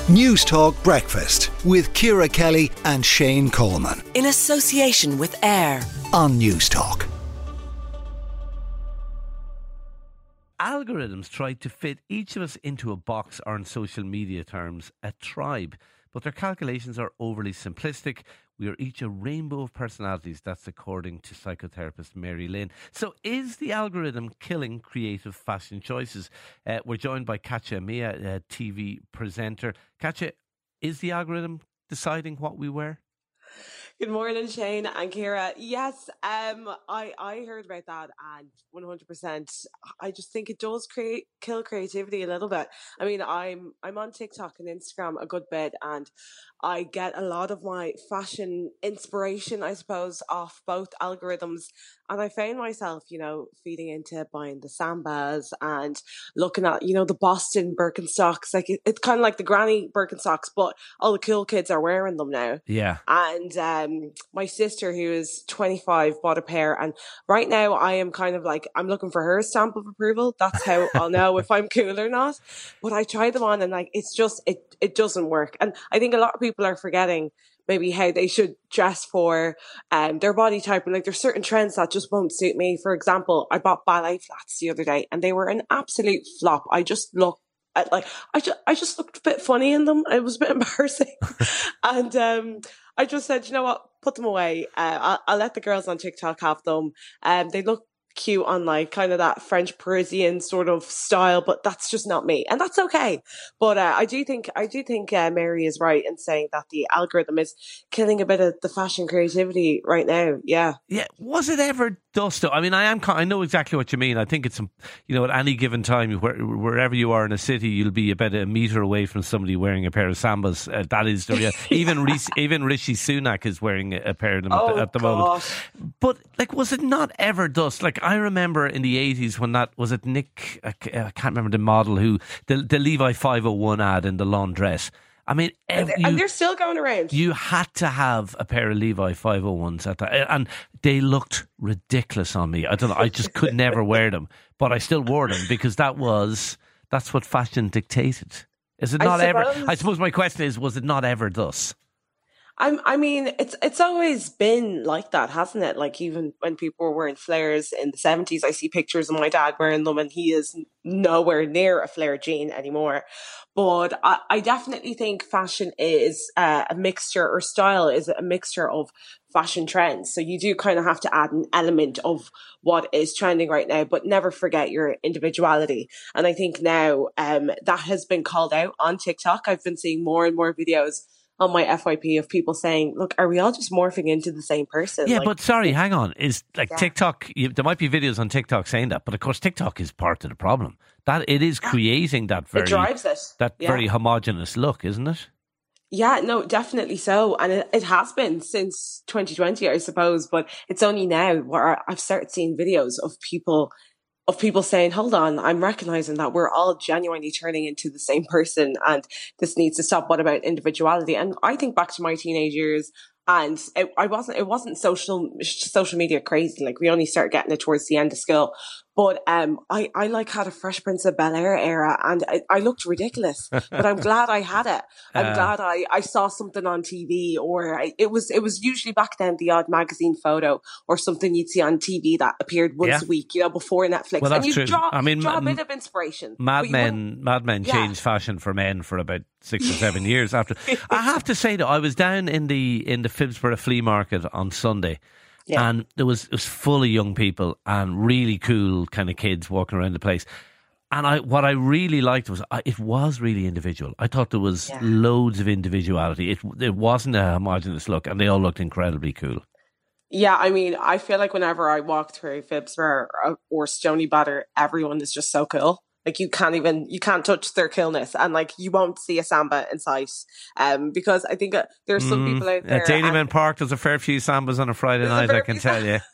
News Talk Breakfast with Ciara Kelly and Shane Coleman. In association with AIR on News Talk. Algorithms try to fit each of us into a box, or in social media terms, a tribe. But their calculations are overly simplistic. We are each a rainbow of personalities. That's according to psychotherapist Mary Lynn. So is the algorithm killing creative fashion choices? We're joined by Katja Mia, a TV presenter. Katja, is the algorithm deciding what we wear? Good morning, Shane and Ciara. Yes, I heard about that, and 100%. I just think it does kill creativity a little bit. I mean, I'm on TikTok and Instagram a good bit, and I get a lot of my fashion inspiration, I suppose, off both algorithms. And I found myself, feeding into buying the Sambas and looking at, the Boston Birkenstocks. Like it's kind of like the granny Birkenstocks, but all the cool kids are wearing them now. Yeah. And my sister, who is 25, bought a pair. And right now I am kind of like, I'm looking for her stamp of approval. That's how I'll know if I'm cool or not. But I tried them on and like, it's just, it doesn't work. And I think a lot of people are forgetting maybe how they should dress for their body type. And like there's certain trends that just won't suit me. For example, I bought ballet flats the other day and they were an absolute flop. I just looked at I just looked a bit funny in them. It was a bit embarrassing. And I just said, you know what, put them away. I'll let the girls on TikTok have them. They look cute on like kind of that French Parisian sort of style, but that's just not me, and that's okay. But I do think Mary is right in saying that the algorithm is killing a bit of the fashion creativity right now. Yeah. Was it ever dust? I mean, I know exactly what you mean. I think it's at any given time, wherever you are in a city, you'll be about a metre away from somebody wearing a pair of Sambas. That is the real. Even Rishi Sunak is wearing a pair of them at the moment. But like, was it not ever dust? Like, I remember in the 80s when was it Nick, I can't remember the model, who the Levi 501 ad in the laundress. I mean, and they're still going around. You had to have a pair of Levi 501s at that, and they looked ridiculous on me. I don't know, I just could never wear them, but I still wore them because that's what fashion dictated. Is it not ever? I suppose my question is, was it not ever thus? I mean, it's always been like that, hasn't it? Like even when people were wearing flares in the 70s, I see pictures of my dad wearing them and he is nowhere near a flare jean anymore. But I definitely think fashion is a mixture, or style is a mixture of fashion trends. So you do kind of have to add an element of what is trending right now, but never forget your individuality. And I think now that has been called out on TikTok. I've been seeing more and more videos on my FYP of people saying, look, are we all just morphing into the same person? Yeah, but sorry, hang on. Is like TikTok, there might be videos on TikTok saying that, but of course TikTok is part of the problem. That it is creating that very, it drives it. That very homogenous look, isn't it? Yeah, no, definitely so. And it has been since 2020, I suppose, but it's only now where I've started seeing videos of people saying, hold on, I'm recognizing that we're all genuinely turning into the same person and this needs to stop. What about individuality? And I think back to my teenage years, and it wasn't social media crazy. Like we only started getting it towards the end of school. But I like had a Fresh Prince of Bel-Air era, and I looked ridiculous. But I'm glad I had it. I'm glad I saw something on TV, or it was usually back then the odd magazine photo or something you'd see on TV that appeared once a week, before Netflix. Well, that's and you true. draw a bit of inspiration. Mad Men changed fashion for men for about 6 or 7 years after. I have to say though, I was down in the Phibsborough flea market on Sunday. Yeah. And it was full of young people and really cool kind of kids walking around the place. And what I really liked was it was really individual. I thought there was loads of individuality. It wasn't a homogenous look, and they all looked incredibly cool. Yeah, I mean, I feel like whenever I walk through Phibsborough or Stoney Batter, everyone is just so cool. Like you can't touch their coolness, and like you won't see a Samba in sight. Because I think there's some people out there. At Daleyman Park, there's a fair few Sambas on a Friday night, I can tell you.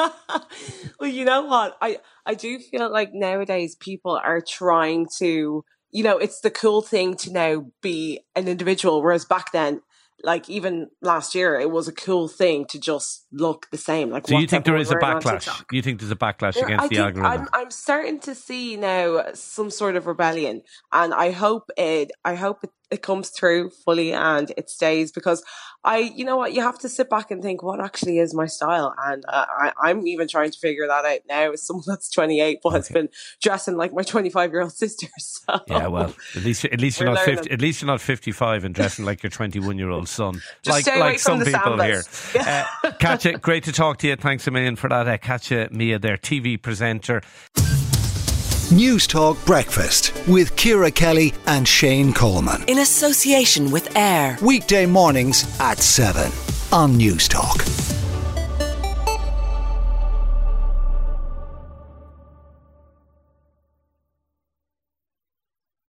Well, you know what? I do feel like nowadays people are trying to, it's the cool thing to now be an individual, whereas back then, like even last year, it was a cool thing to just look the same. Like, so you think there is a backlash? You think there's a backlash against the algorithm? I'm starting to see now some sort of rebellion, and I hope it it comes through fully and it stays, because you know what, you have to sit back and think, what actually is my style? And I'm even trying to figure that out now as someone that's 28 but has been dressing like my 25-year-old sister. So yeah, well, at least you're not 50, at least you're not 55 and dressing like your 21-year-old son. Just stay away some from the people Sambas. here. Katja, great to talk to you. Thanks a million for that. Katja Mia, their TV presenter. News Talk Breakfast with Ciara Kelly and Shane Coleman. In association with AIR. Weekday mornings at 7 on News Talk.